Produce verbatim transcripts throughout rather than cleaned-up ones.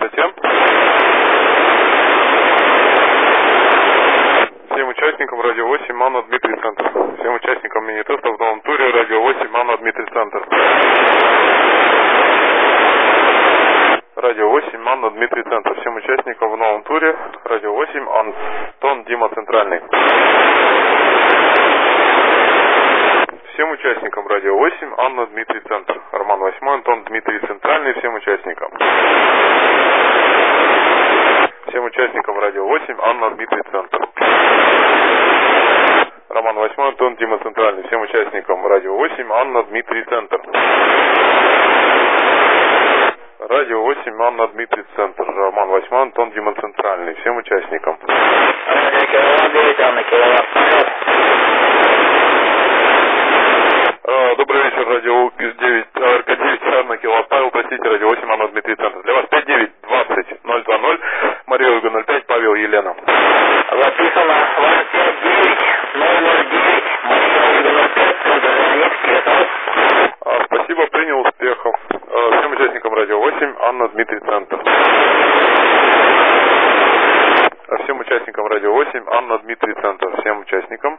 Здравствуйте. Всем участникам радио восемь Манна Дмитрий Центр. Всем участникам мини-теста в новом туре радио восемь Манна Дмитрий Центр. Радио восемь Манна Дмитрий Центр. Всем участникам в новом туре радио восемь Антон Дима Центральный. Всем участникам радио восемь Анна Дмитрий Центр. Роман восьмой Антон Дмитрий Центральный. Всем участникам. Всем участникам радио восемь Анна Дмитрий Центр. Роман восьмой Антон Дима Центральный. Всем участникам радио восемь Анна Дмитрий Центр. Радио восемь Анна Дмитрий Центр. Роман восьмой Антон Дима Центральный. Всем участникам. Добрый вечер, радио девять, АРК девять, Анна Киловатт, Павел, простите, радио восемь, Анна Дмитрий Центр. Для вас пять девять двадцать ноль два ноль, Мария Ольга ноль пять, Павел, Елена. Записано вас пять девять ноль ноль девять, Мария Ольга ноль пять, Центр. Спасибо, принял, успехов. Всем участникам радио восемь, Анна Дмитрий Центр. Всем участникам радио восемь, Анна Дмитрий Центр. Всем участникам.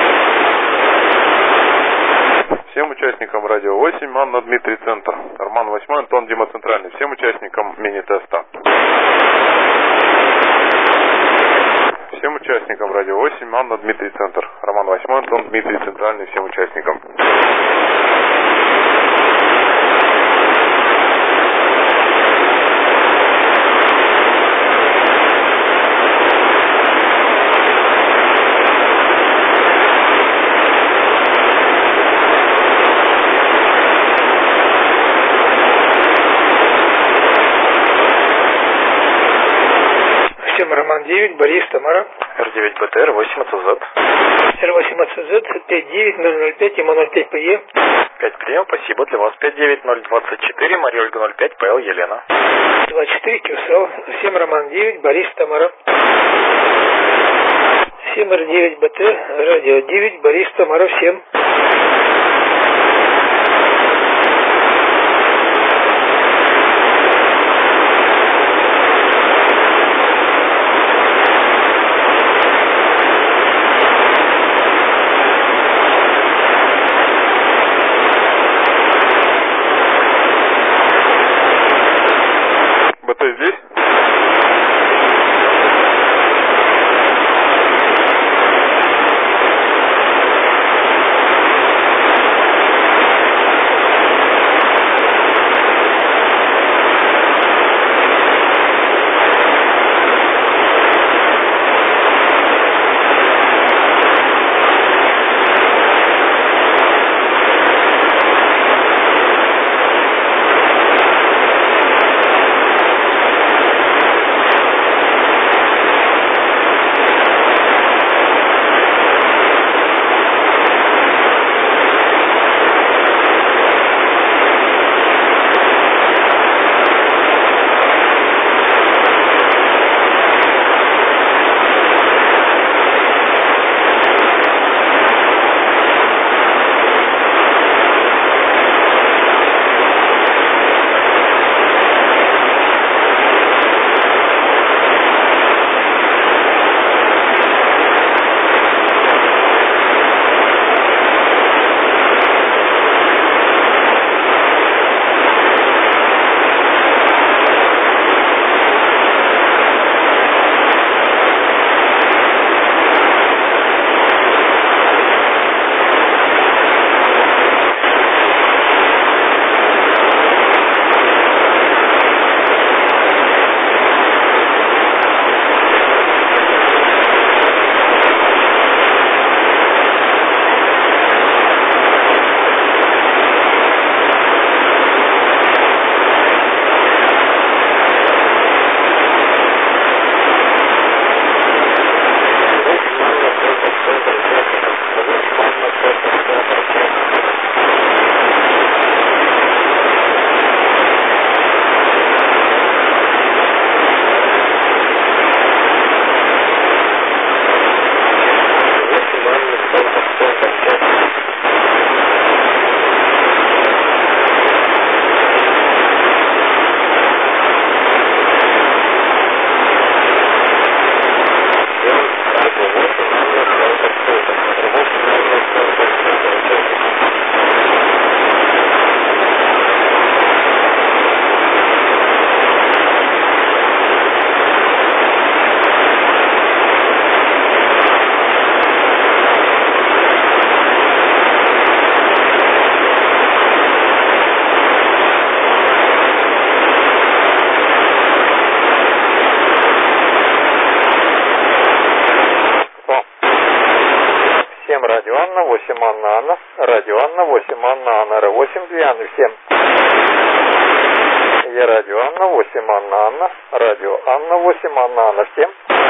Всем участникам радио восемь, Анна Дмитрий Центр. Роман восьмой, Антон Дима Центральный. Всем участникам мини-теста. Всем участникам радио восемь, Анна Дмитрий Центр. Роман восьмой, Антон Дмитрий Центральный. Всем участникам. Роман девять, Борис, Тамара. эр девять бэ тэ, эр восемь а цэ зет. эр восемь а цэ зет, пять девять ноль ноль пять, эм ноль пять пэ е. пять прием, спасибо. Для вас пять девять ноль двадцать четыре, Мария Ольга ноль пять, ПЛ, Елена. двадцать четыре, Кюсел. всем Роман девять, Борис, Тамара. всем эр девять бэ тэ, радио девять, Борис, Тамара, всем. Здесь? радио Анна, восемь Анна Анна, радио Анна, восемь Анна Анна, Р восемь, две Анны, всем. Я радио Анна, восемь Анна Анна, радио Анна, восемь Анна Анна, всем.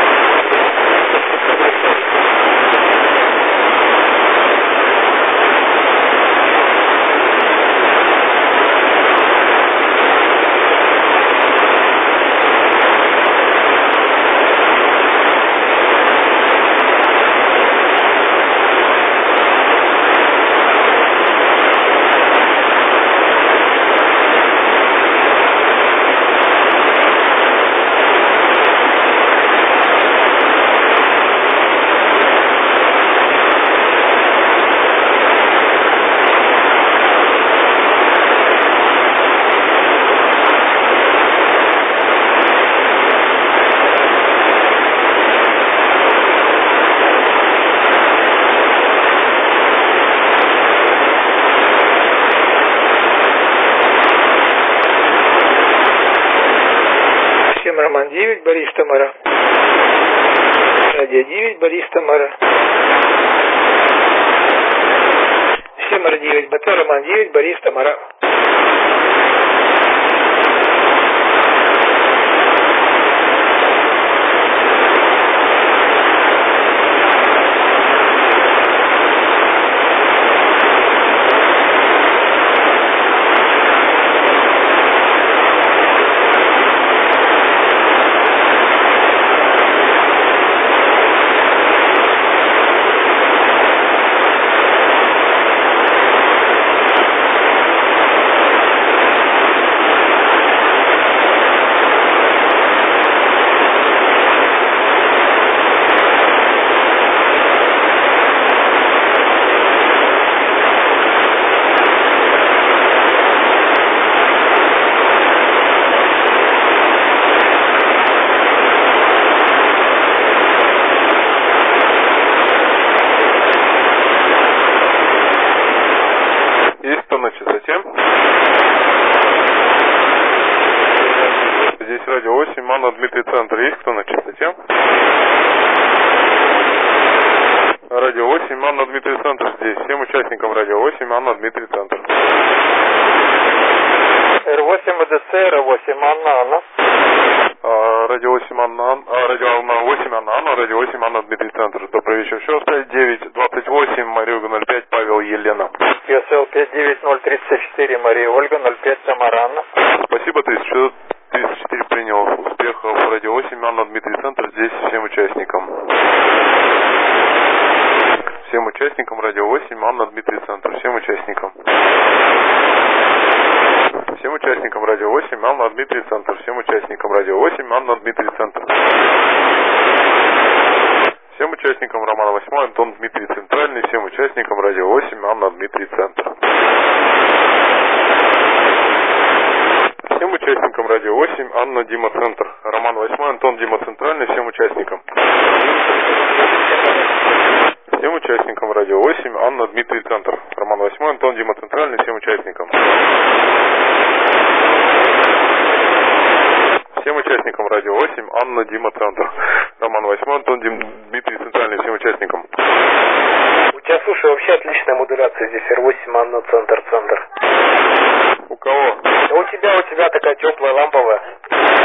Роман девять, Борис Тамара. Радио девять, Борис Тамара. Всем Р девять, БТ Роман девять, Борис Тамара. На частоте. Здесь радио восемь, Анна, Дмитрий, центр. Есть кто на частоте? Радио восемь, Анна, Дмитрий, центр здесь. Всем участникам радио восемь, Анна, Дмитрий, центр. Р восемь, ВДЦ, Р восемь, Анна, Анна. А, радио восемь, Анна, Анна. А, радио восемь, Анна, Анна. Радио восемь, Анна, Дмитрий, центр. Добрый вечер. Еще пять девять двадцать восемь, Мария Ольга ноль пять, Павел, Елена. КСЛ пять девять ноль тридцать четыре, Мария Ольга, ноль пять, Тамара Анна. Спасибо, тысяча тридцать четыре принял. Успехов. Радио восемь, Анна, Дмитрий, центр. Здесь всем участникам. Всем участникам радио восемь, Анна, Дмитрий, центр. Всем участникам. Всем участникам радио восемь, Анна, Дмитрий, центр. Всем участникам радио восемь, Анна, Дмитрий, центр. Всем участникам Романа восемь, Антон, Дмитрий, центральный. Всем участникам радио восемь, Анна, Дмитрий, центр. Всем участникам радио восемь, Анна, Дима, центр. Роман восемь, Антон, Дима, центральный. Всем участникам. Всем участникам радио восемь, Анна, Дмитрий, центр. Роман восемь, Антон, Дима, центральный. Всем участникам. Всем участникам радио восемь, Анна, Дима, центр. Роман восемь, Антон, Дим, Дмитрий, центральный. Всем участникам. У тебя, слушай, вообще отличная модуляция. Здесь Р восемь, Анна, центр, центр. У кого? У тебя, у тебя такая теплая, ламповая.